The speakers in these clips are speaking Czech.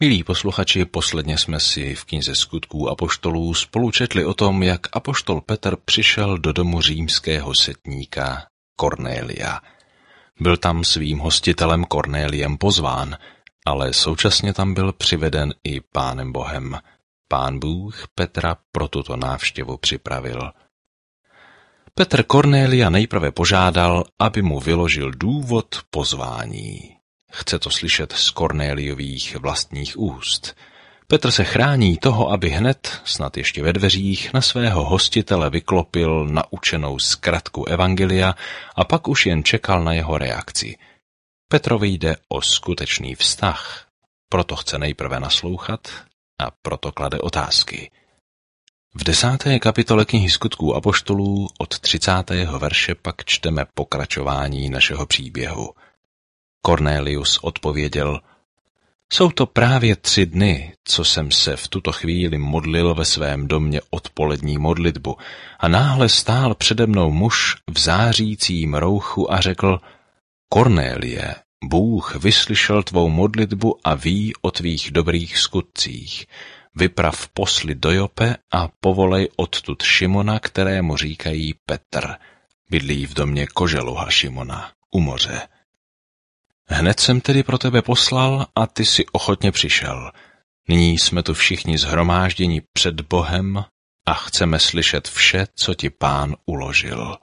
Milí posluchači, posledně jsme si v knize Skutků apoštolů spolu četli o tom, jak apoštol Petr přišel do domu římského setníka Kornélia. Byl tam svým hostitelem Kornéliem pozván, ale současně tam byl přiveden i Pánem Bohem. Pán Bůh Petra pro tuto návštěvu připravil. Petr Kornélia nejprve požádal, aby mu vyložil důvod pozvání. Chce to slyšet z Kornéliových vlastních úst. Petr se chrání toho, aby hned, snad ještě ve dveřích, na svého hostitele vyklopil naučenou zkratku evangelia a pak už jen čekal na jeho reakci. Petrovi jde o skutečný vztah, proto chce nejprve naslouchat a proto klade otázky. V 10. kapitole knihy Skutků apoštolů od 30. verše pak čteme pokračování našeho příběhu. Kornélius odpověděl: Jsou to právě 3 dny, co jsem se v tuto chvíli modlil ve svém domě odpolední modlitbu a náhle stál přede mnou muž v zářícím rouchu a řekl: Kornélie, Bůh vyslyšel tvou modlitbu a ví o tvých dobrých skutcích. Vyprav posly do Jope a povolej odtud Šimona, kterému říkají Petr. Bydlí v domě koželuha Šimona u moře. Hned jsem tedy pro tebe poslal a ty si ochotně přišel. Nyní jsme tu všichni shromážděni před Bohem a chceme slyšet vše, co ti Pán uložil.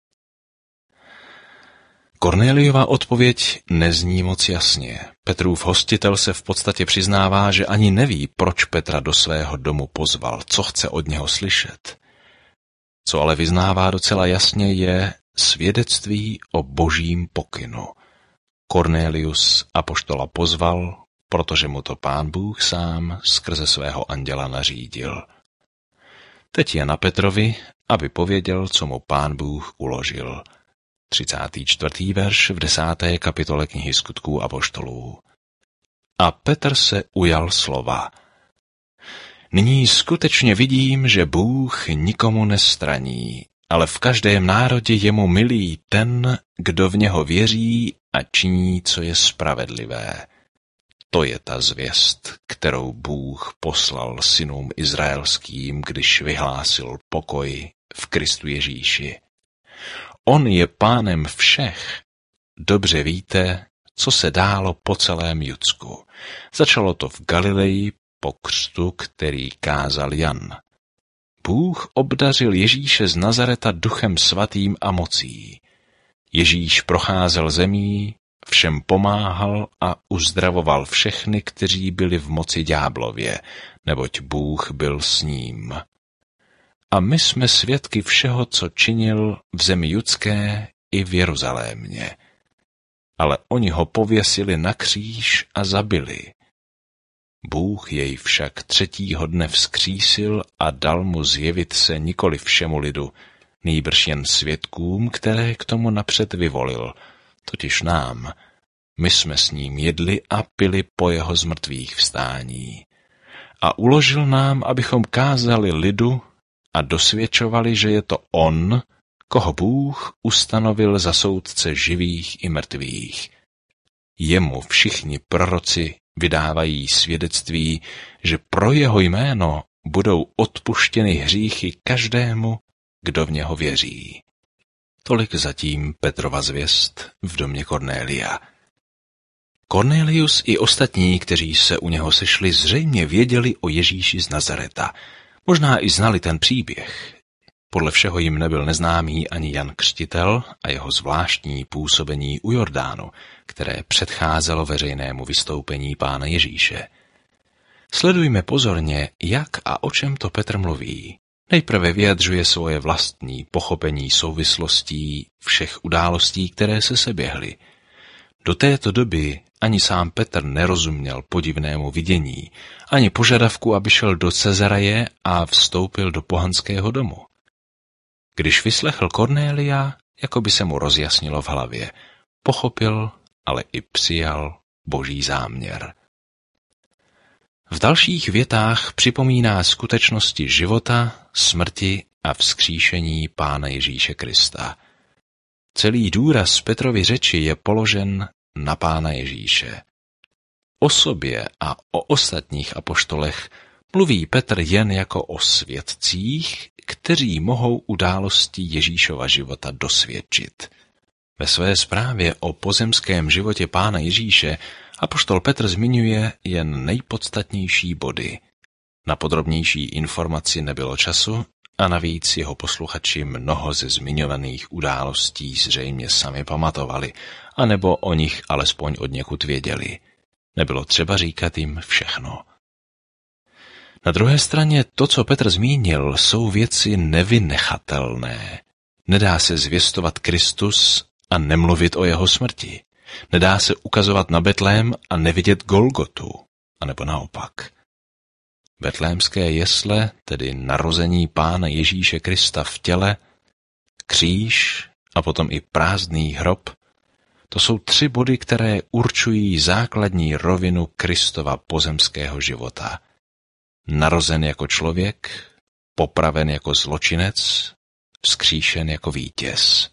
Kornéliova odpověď nezní moc jasně. Petrův hostitel se v podstatě přiznává, že ani neví, proč Petra do svého domu pozval, co chce od něho slyšet. Co ale vyznává docela jasně, je svědectví o božím pokynu. Kornélius apoštola pozval, protože mu to Pán Bůh sám skrze svého anděla nařídil. Teď je na Petrovi, aby pověděl, co mu Pán Bůh uložil. 34. verš v 10. kapitole knihy Skutků apoštolů. A Petr se ujal slova. Nyní skutečně vidím, že Bůh nikomu nestraní, ale v každém národě je mu milý ten, kdo v něho věří a činí, co je spravedlivé. To je ta zvěst, kterou Bůh poslal synům izraelským, když vyhlásil pokoj v Kristu Ježíši. On je Pánem všech. Dobře víte, co se dálo po celém Judsku. Začalo to v Galileji po křtu, který kázal Jan. Bůh obdařil Ježíše z Nazareta Duchem svatým a mocí. Ježíš procházel zemí, všem pomáhal a uzdravoval všechny, kteří byli v moci ďáblově, neboť Bůh byl s ním. A my jsme svědky všeho, co činil v zemi judské i v Jeruzalémě. Ale oni ho pověsili na kříž a zabili. Bůh jej však 3. dne vzkřísil a dal mu zjevit se nikoli všemu lidu, nýbrž jen svědkům, které k tomu napřed vyvolil, totiž nám. My jsme s ním jedli a pili po jeho zmrtvých vstání. A uložil nám, abychom kázali lidu a dosvědčovali, že je to on, koho Bůh ustanovil za soudce živých i mrtvých. Jemu všichni proroci vydávají svědectví, že pro jeho jméno budou odpuštěny hříchy každému, kdo v něho věří. Tolik zatím Petrova zvěst v domě Kornélia. Kornélius i ostatní, kteří se u něho sešli, zřejmě věděli o Ježíši z Nazareta. Možná i znali ten příběh. Podle všeho jim nebyl neznámý ani Jan Křtitel a jeho zvláštní působení u Jordánu, které předcházelo veřejnému vystoupení Pána Ježíše. Sledujme pozorně, jak a o čem to Petr mluví. Nejprve vyjadřuje svoje vlastní pochopení souvislostí všech událostí, které se seběhly. Do této doby ani sám Petr nerozuměl podivnému vidění, ani požadavku, aby šel do Cezareje a vstoupil do pohanského domu. Když vyslechl Kornélia, jako by se mu rozjasnilo v hlavě, pochopil, ale i přijal boží záměr. V dalších větách připomíná skutečnosti života, smrti a vzkříšení Pána Ježíše Krista. Celý důraz Petrovy řeči je položen na Pána Ježíše. O sobě a o ostatních apoštolech mluví Petr jen jako o svědcích, kteří mohou události Ježíšova života dosvědčit. Ve své zprávě o pozemském životě Pána Ježíše apoštol Petr zmiňuje jen nejpodstatnější body. Na podrobnější informaci nebylo času a navíc jeho posluchači mnoho ze zmiňovaných událostí zřejmě sami pamatovali, anebo o nich alespoň odněkud věděli. Nebylo třeba říkat jim všechno. Na druhé straně to, co Petr zmínil, jsou věci nevynechatelné. Nedá se zvěstovat Kristus a nemluvit o jeho smrti. Nedá se ukazovat na Betlém a nevidět Golgotu, anebo naopak. Betlémské jesle, tedy narození Pána Ježíše Krista v těle, kříž a potom i prázdný hrob, to jsou 3 body, které určují základní rovinu Kristova pozemského života. Narozen jako člověk, popraven jako zločinec, vzkříšen jako vítěz.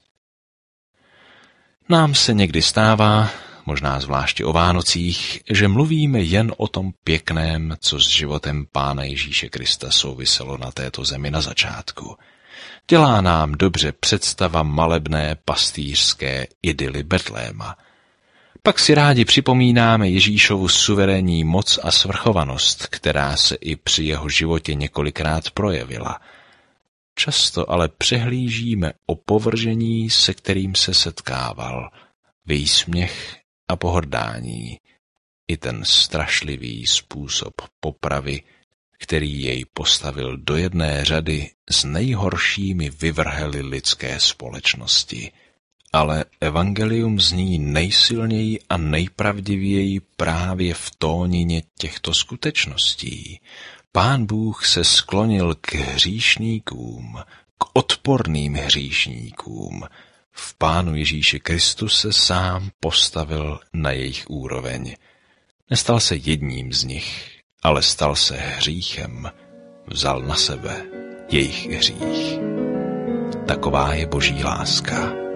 Nám se někdy stává, možná zvláště o Vánocích, že mluvíme jen o tom pěkném, co s životem Pána Ježíše Krista souviselo na této zemi na začátku. Dělá nám dobře představa malebné pastýřské idyly Betléma. Pak si rádi připomínáme Ježíšovu suverénní moc a svrchovanost, která se i při jeho životě několikrát projevila. Často ale přehlížíme opovržení, se kterým se setkával, výsměch a pohrdání, i ten strašlivý způsob popravy, který jej postavil do jedné řady s nejhoršími vyvrheli lidské společnosti. Ale evangelium zní nejsilněji a nejpravdivěji právě v tónině těchto skutečností. Pán Bůh se sklonil k hříšníkům, k odporným hříšníkům. V Pánu Ježíši Kristu se sám postavil na jejich úroveň. Nestal se jedním z nich, ale stal se hříchem. Vzal na sebe jejich hřích. Taková je Boží láska.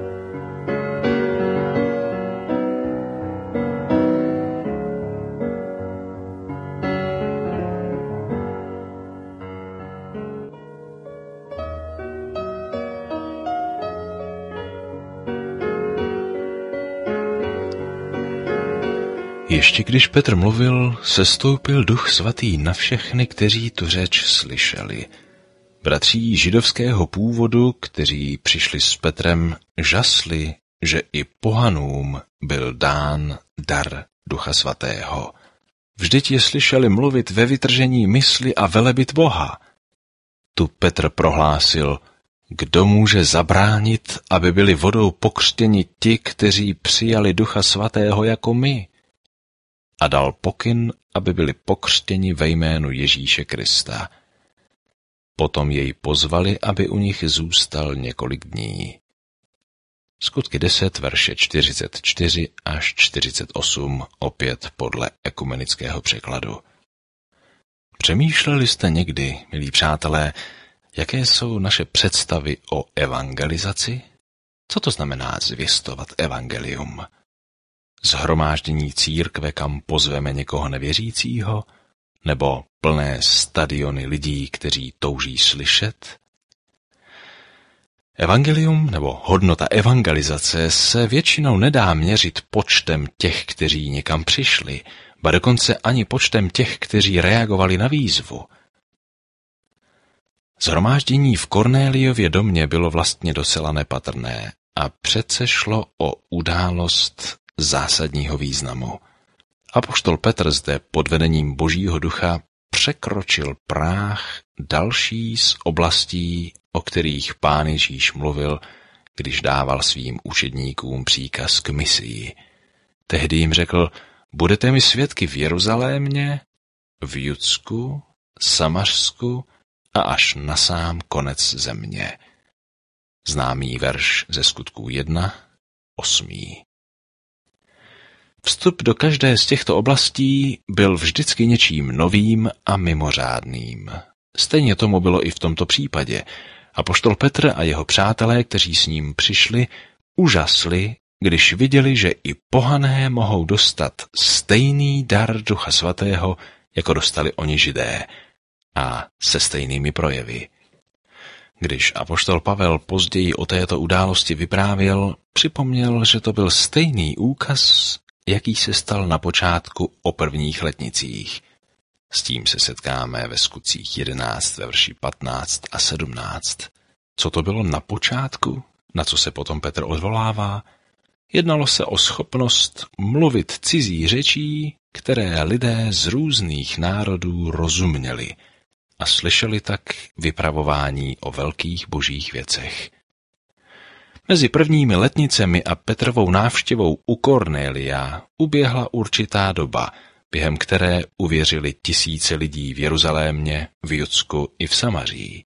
Ještě když Petr mluvil, sestoupil Duch Svatý na všechny, kteří tu řeč slyšeli. Bratří židovského původu, kteří přišli s Petrem, žasli, že i pohanům byl dán dar Ducha Svatého. Vždyť je slyšeli mluvit ve vytržení mysli a velebit Boha. Tu Petr prohlásil, kdo může zabránit, aby byli vodou pokřtěni ti, kteří přijali Ducha Svatého jako my? A dal pokyn, aby byli pokřtěni ve jménu Ježíše Krista. Potom jej pozvali, aby u nich zůstal několik dní. Skutky 10, verše 44 až 48, opět podle ekumenického překladu. Přemýšleli jste někdy, milí přátelé, jaké jsou naše představy o evangelizaci? Co to znamená zvěstovat evangelium? Shromáždění církve, kam pozveme někoho nevěřícího? Nebo plné stadiony lidí, kteří touží slyšet? Evangelium nebo hodnota evangelizace se většinou nedá měřit počtem těch, kteří někam přišli, ba dokonce ani počtem těch, kteří reagovali na výzvu. Shromáždění v Kornéliově domě bylo vlastně docela nepatrné a přece šlo o událost zásadního významu. Apoštol Petr zde pod vedením Božího ducha překročil práh další z oblastí, o kterých Pán Ježíš mluvil, když dával svým učedníkům příkaz k misii. Tehdy jim řekl, budete mi svědky v Jeruzalémě, v Judsku, Samařsku a až na sám konec země. Známý verš ze Skutků 1, 8. Vstup do každé z těchto oblastí byl vždycky něčím novým a mimořádným. Stejně tomu bylo i v tomto případě. Apoštol Petr a jeho přátelé, kteří s ním přišli, užasli, když viděli, že i pohané mohou dostat stejný dar Ducha Svatého, jako dostali oni Židé, a se stejnými projevy. Když apoštol Pavel později o této události vyprávěl, připomněl, že to byl stejný úkaz, jaký se stal na počátku o prvních letnicích. S tím se setkáme ve Skutcích 11, ve verši 15 a 17. Co to bylo na počátku, na co se potom Petr odvolává? Jednalo se o schopnost mluvit cizí řečí, které lidé z různých národů rozuměli a slyšeli tak vypravování o velkých božích věcech. Mezi prvními letnicemi a Petrovou návštěvou u Kornélia uběhla určitá doba, během které uvěřili tisíce lidí v Jeruzalémě, v Judsku i v Samaří.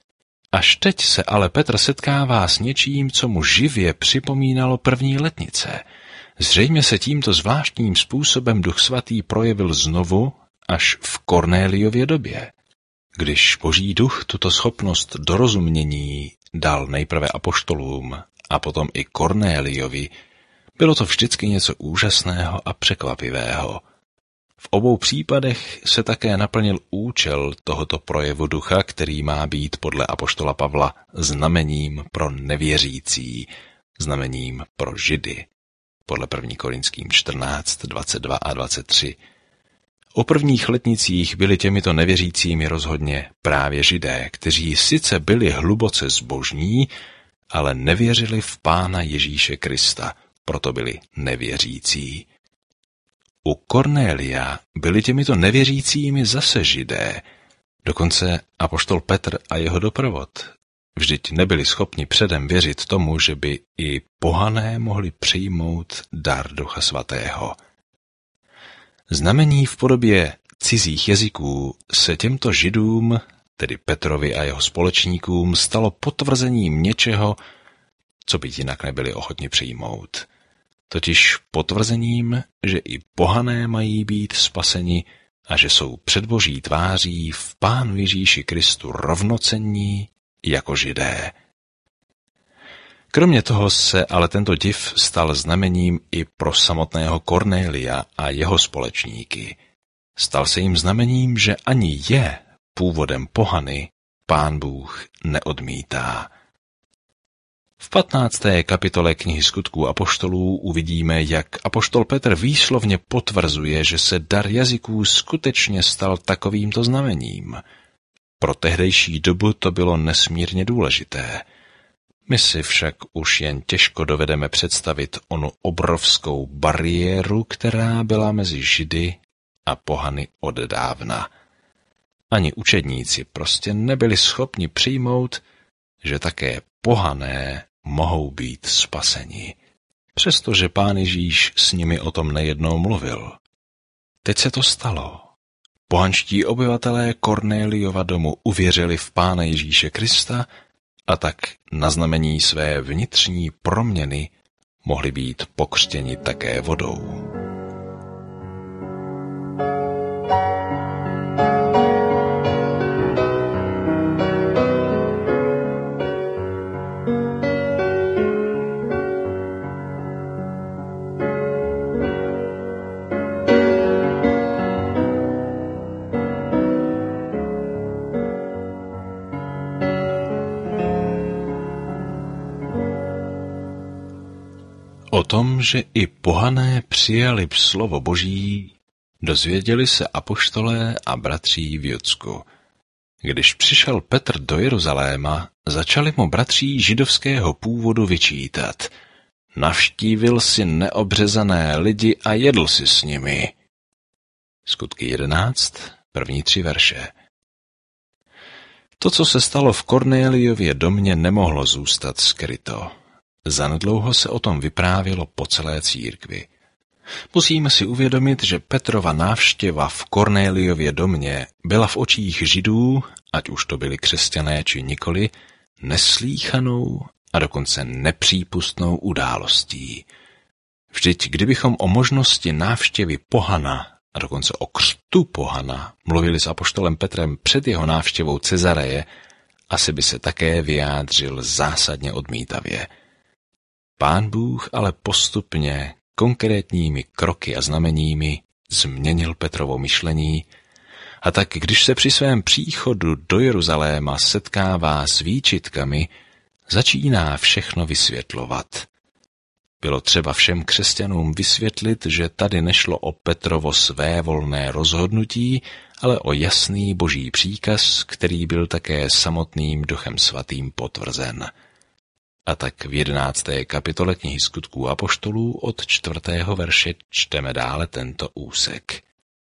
Až teď se ale Petr setkává s něčím, co mu živě připomínalo první letnice. Zřejmě se tímto zvláštním způsobem Duch Svatý projevil znovu až v Kornéliově době. Když Boží duch tuto schopnost dorozumění dal nejprve apoštolům a potom i Kornéliovi, bylo to vždycky něco úžasného a překvapivého. V obou případech se také naplnil účel tohoto projevu ducha, který má být podle apoštola Pavla znamením pro nevěřící, znamením pro Židy. Podle 1. Korinským 14, 22 a 23. O prvních letnicích byli těmito nevěřícími rozhodně právě Židé, kteří sice byli hluboce zbožní, ale nevěřili v Pána Ježíše Krista, proto byli nevěřící. U Kornélia byli těmito nevěřícími zase Židé, dokonce apoštol Petr a jeho doprovod. Vždyť nebyli schopni předem věřit tomu, že by i pohané mohli přijmout dar Ducha Svatého. Znamení v podobě cizích jazyků se těmto Židům, tedy Petrovi a jeho společníkům, stalo potvrzením něčeho, co by jinak nebyli ochotni přijmout. Totiž potvrzením, že i pohané mají být spaseni a že jsou před Boží tváří v Pánu Ježíši Kristu rovnocenní jako Židé. Kromě toho se ale tento div stal znamením i pro samotného Kornélia a jeho společníky. Stal se jim znamením, že ani je původem pohany Pán Bůh neodmítá. V 15. kapitole knihy Skutků apoštolů uvidíme, jak apoštol Petr výslovně potvrzuje, že se dar jazyků skutečně stal takovýmto znamením. Pro tehdejší dobu to bylo nesmírně důležité. My si však už jen těžko dovedeme představit onu obrovskou bariéru, která byla mezi Židy a pohany od dávna. Ani učedníci prostě nebyli schopni přijmout, že také pohané mohou být spaseni, přestože Pán Ježíš s nimi o tom nejednou mluvil. Teď se to stalo. Pohanští obyvatelé Kornéliova domu uvěřili v Pána Ježíše Krista a tak na znamení své vnitřní proměny mohli být pokřtěni také vodou. O tom, že i pohané přijali slovo Boží, dozvěděli se apoštolé a bratří v Judsku. Když přišel Petr do Jeruzaléma, začali mu bratří židovského původu vyčítat. Navštívil si neobřezané lidi a jedl si s nimi. Skutky 11, první 3 verše. To, co se stalo v Kornéliově domě, nemohlo zůstat skryto. Zanedlouho se o tom vyprávělo po celé církvi. Musíme si uvědomit, že Petrova návštěva v Kornéliově domě byla v očích Židů, ať už to byli křesťané či nikoli, neslýchanou a dokonce nepřípustnou událostí. Vždyť kdybychom o možnosti návštěvy pohana a dokonce o křtu pohana mluvili s apoštolem Petrem před jeho návštěvou Cezareje, asi by se také vyjádřil zásadně odmítavě. Pán Bůh ale postupně, konkrétními kroky a znameními změnil Petrovo myšlení, a tak když se při svém příchodu do Jeruzaléma setkává s výčitkami, začíná všechno vysvětlovat. Bylo třeba všem křesťanům vysvětlit, že tady nešlo o Petrovo svévolné rozhodnutí, ale o jasný boží příkaz, který byl také samotným Duchem Svatým potvrzen. A tak v 11. kapitole knihy Skutků apoštolů od 4. verše čteme dále tento úsek.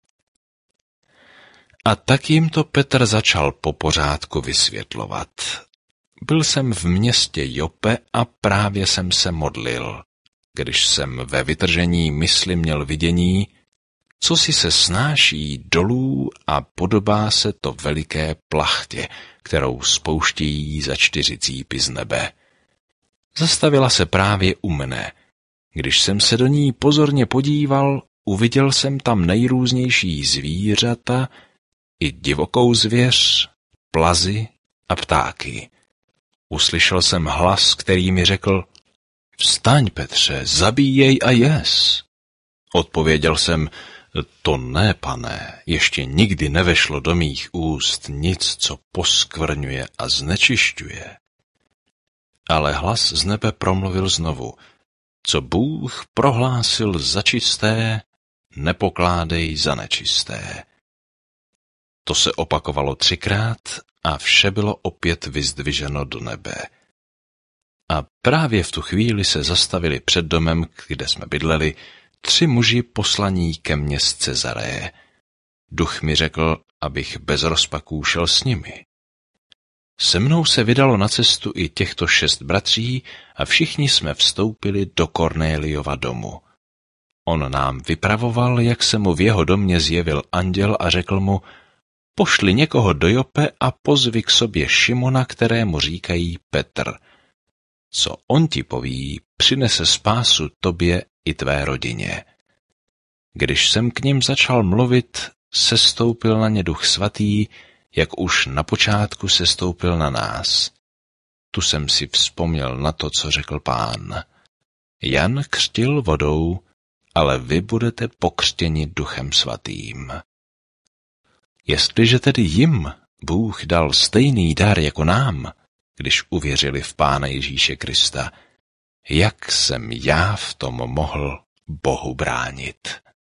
A tak jim to Petr začal po pořádku vysvětlovat. Byl jsem v městě Jope a právě jsem se modlil, když jsem ve vytržení mysli měl vidění, co si se snáší dolů a podobá se to veliké plachtě, kterou spouštějí za 4 cípy z nebe. Zastavila se právě u mne. Když jsem se do ní pozorně podíval, uviděl jsem tam nejrůznější zvířata i divokou zvěř, plazy a ptáky. Uslyšel jsem hlas, který mi řekl: Vstaň, Petře, zabíjej a jes. Odpověděl jsem: To ne, pane, ještě nikdy nevešlo do mých úst nic, co poskvrňuje a znečišťuje. Ale hlas z nebe promluvil znovu: Co Bůh prohlásil za čisté, nepokládej za nečisté. To se opakovalo 3krát a vše bylo opět vyzdviženo do nebe. A právě v tu chvíli se zastavili před domem, kde jsme bydleli, 3 muži poslaní ke mně z Cezareje. Duch mi řekl, abych bez rozpaků šel s nimi. Se mnou se vydalo na cestu i těchto 6 bratří a všichni jsme vstoupili do Kornéliova domu. On nám vypravoval, jak se mu v jeho domě zjevil anděl a řekl mu: Pošli někoho do Jope a pozvi k sobě Šimona, kterému říkají Petr. Co on ti poví, přinese spásu tobě i tvé rodině. Když jsem k nim začal mluvit, sestoupil na ně Duch Svatý, jak už na počátku sestoupil na nás. Tu jsem si vzpomněl na to, co řekl Pán. Jan křtil vodou, ale vy budete pokřtěni Duchem Svatým. Jestliže tedy jim Bůh dal stejný dar jako nám, když uvěřili v Pána Ježíše Krista, jak jsem já v tom mohl Bohu bránit?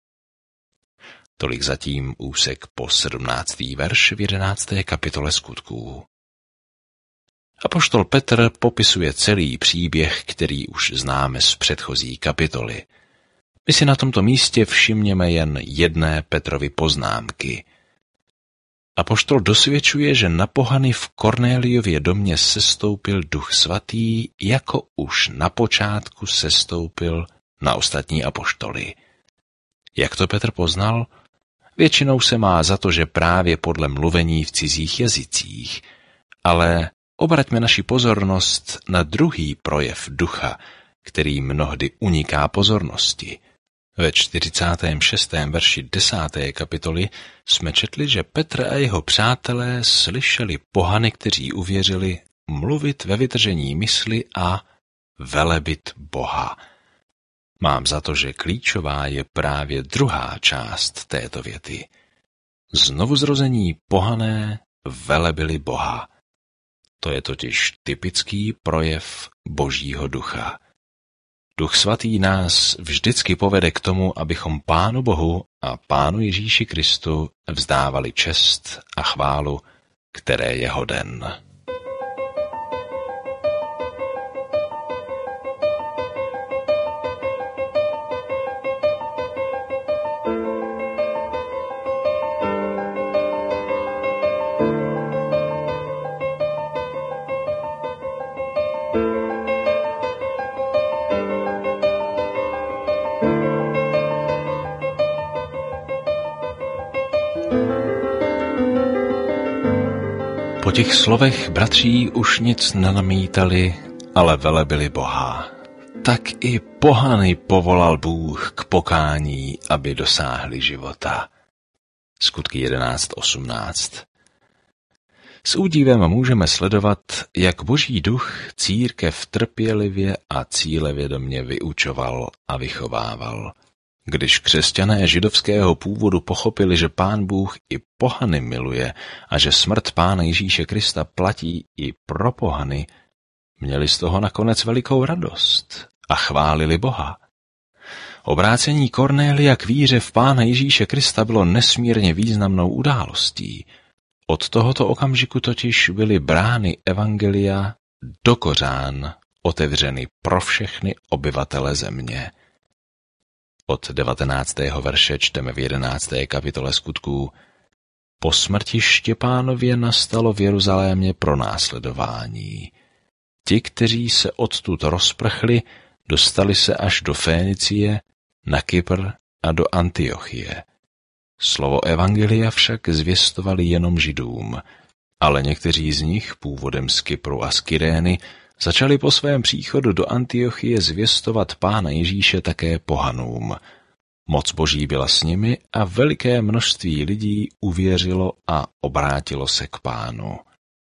Tolik zatím úsek po 17. verš v 11. kapitole Skutků. Apoštol Petr popisuje celý příběh, který už známe z předchozí kapitoly. My si na tomto místě všimněme jen jedné Petrovy poznámky. Apoštol dosvědčuje, že na pohany v Kornéliově domě sestoupil Duch Svatý, jako už na počátku sestoupil na ostatní apoštoly. Jak to Petr poznal? Většinou se má za to, že právě podle mluvení v cizích jazycích, ale obraťme naši pozornost na druhý projev ducha, který mnohdy uniká pozornosti. Ve 46. verši 10. kapitoly jsme četli, že Petr a jeho přátelé slyšeli pohany, kteří uvěřili, mluvit ve vytržení mysli a velebit Boha. Mám za to, že klíčová je právě druhá část této věty. Znovuzrození pohané velebili Boha. To je totiž typický projev Božího ducha. Duch Svatý nás vždycky povede k tomu, abychom Pánu Bohu a Pánu Ježíši Kristu vzdávali čest a chválu, které je hoden. Po těch slovech bratří už nic nenamítali, ale velebili Boha. Tak i pohany povolal Bůh k pokání, aby dosáhli života. Skutky 11:18. S údivem můžeme sledovat, jak Boží duch církev trpělivě a cílevědomě vyučoval a vychovával. Když křesťané židovského původu pochopili, že Pán Bůh i pohany miluje a že smrt Pána Ježíše Krista platí i pro pohany, měli z toho nakonec velikou radost a chválili Boha. Obrácení Kornélia k víře v Pána Ježíše Krista bylo nesmírně významnou událostí. Od tohoto okamžiku totiž byly brány evangelia do kořán otevřeny pro všechny obyvatele země. Od 19. verše čteme v 11. kapitole Skutků: Po smrti Štěpánově nastalo v Jeruzalémě pronásledování. Ti, kteří se odtud rozprchli, dostali se až do Fénicie, na Kypr a do Antiochie. Slovo evangelia však zvěstovali jenom Židům, ale někteří z nich, původem z Kypru a z Kyrény, začali po svém příchodu do Antiochie zvěstovat Pána Ježíše také pohanům. Moc Boží byla s nimi a veliké množství lidí uvěřilo a obrátilo se k Pánu.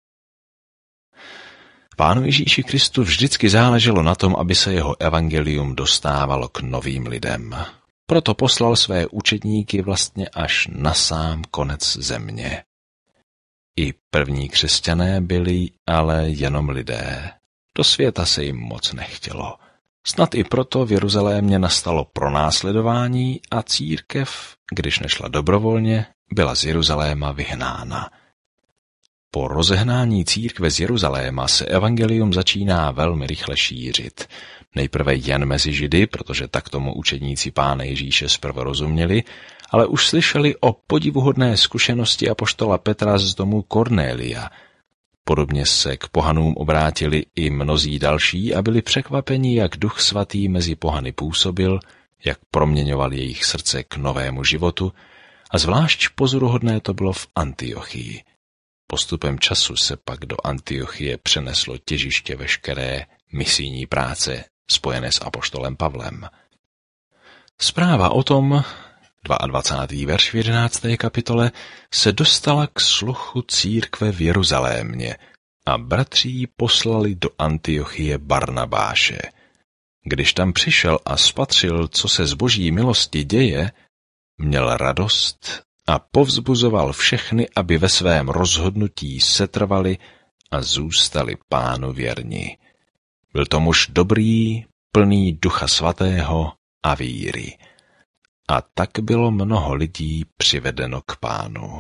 Pánu Ježíši Kristu vždycky záleželo na tom, aby se jeho evangelium dostávalo k novým lidem. Proto poslal své učedníky vlastně až na sám konec země. I první křesťané byli ale jenom lidé. Do světa se jim moc nechtělo. Snad i proto v Jeruzalémě nastalo pronásledování a církev, když nešla dobrovolně, byla z Jeruzaléma vyhnána. Po rozehnání církve z Jeruzaléma se evangelium začíná velmi rychle šířit. Nejprve jen mezi Židy, protože tak tomu učedníci Pána Ježíše zprvu rozuměli, ale už slyšeli o podivuhodné zkušenosti apoštola Petra z domu Kornélia. Podobně se k pohanům obrátili i mnozí další a byli překvapeni, jak Duch Svatý mezi pohany působil, jak proměňoval jejich srdce k novému životu, a zvlášť pozoruhodné to bylo v Antiochii. Postupem času se pak do Antiochie přeneslo těžiště veškeré misijní práce spojené s apoštolem Pavlem. Zpráva o tom, 22. verš v 11. kapitole, se dostala k sluchu církve v Jeruzalémě a bratří poslali do Antiochie Barnabáše. Když tam přišel a spatřil, co se z Boží milosti děje, měl radost a povzbuzoval všechny, aby ve svém rozhodnutí setrvali a zůstali Pánu věrni. Byl to muž dobrý, plný Ducha Svatého a víry. A tak bylo mnoho lidí přivedeno k Pánu.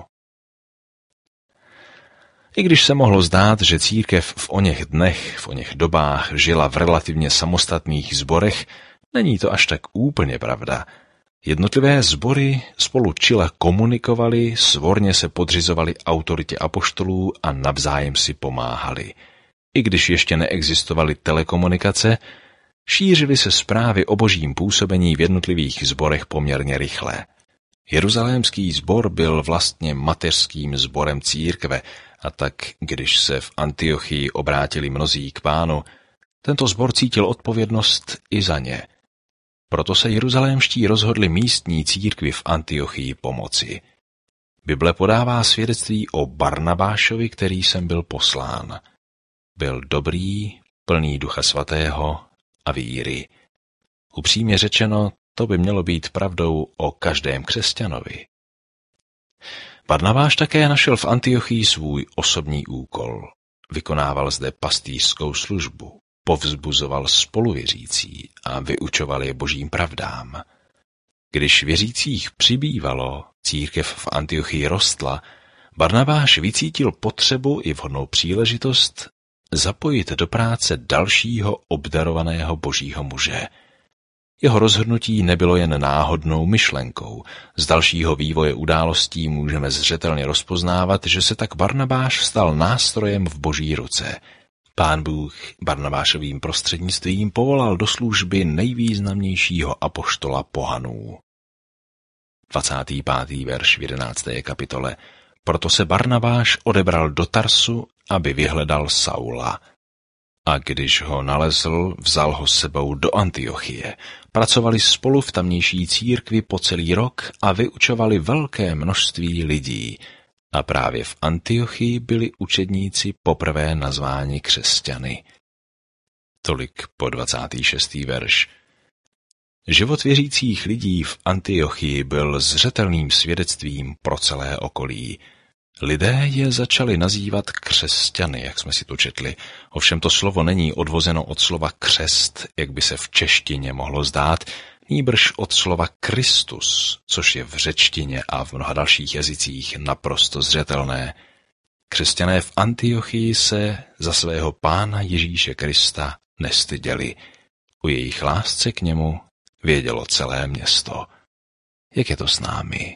I když se mohlo zdát, že církev v oněch dnech, v oněch dobách žila v relativně samostatných sborech, není to až tak úplně pravda. Jednotlivé sbory spolu čile komunikovali, svorně se podřizovali autoritě apoštolů a navzájem si pomáhali. I když ještě neexistovaly telekomunikace, šířily se zprávy o božím působení v jednotlivých sborech poměrně rychle. Jeruzalémský sbor byl vlastně mateřským sborem církve, a tak, když se v Antiochii obrátili mnozí k Pánu, tento sbor cítil odpovědnost i za ně. Proto se jeruzalémští rozhodli místní církvi v Antiochii pomoci. Bible podává svědectví o Barnabášovi, který sem byl poslán. Byl dobrý, plný Ducha Svatého a víry. Upřímně řečeno, to by mělo být pravdou o každém křesťanovi. Barnabáš také našel v Antiochii svůj osobní úkol. Vykonával zde pastýřskou službu, povzbuzoval spoluvěřící a vyučoval je božím pravdám. Když věřících přibývalo, církev v Antiochii rostla, Barnabáš vycítil potřebu i vhodnou příležitost zapojit do práce dalšího obdarovaného božího muže. Jeho rozhodnutí nebylo jen náhodnou myšlenkou. Z dalšího vývoje událostí můžeme zřetelně rozpoznávat, že se tak Barnabáš stal nástrojem v boží ruce. Pán Bůh Barnabášovým prostřednictvím povolal do služby nejvýznamnějšího apoštola pohanů. 25. verš v 11. kapitole. Proto se Barnabáš odebral do Tarsu, aby vyhledal Saula. A když ho nalezl, vzal ho s sebou do Antiochie. Pracovali spolu v tamnější církvi po celý rok a vyučovali velké množství lidí. A právě v Antiochii byli učedníci poprvé nazváni křesťany. Tolik po 26. verš. Život věřících lidí v Antiochii byl zřetelným svědectvím pro celé okolí. Lidé je začali nazývat křesťany, jak jsme si tu četli. Ovšem to slovo není odvozeno od slova křest, jak by se v češtině mohlo zdát, nýbrž od slova Kristus, což je v řečtině a v mnoha dalších jazycích naprosto zřetelné. Křesťané v Antiochii se za svého Pána Ježíše Krista nestyděli. O jejich lásce k němu vědělo celé město. Jak je to s námi?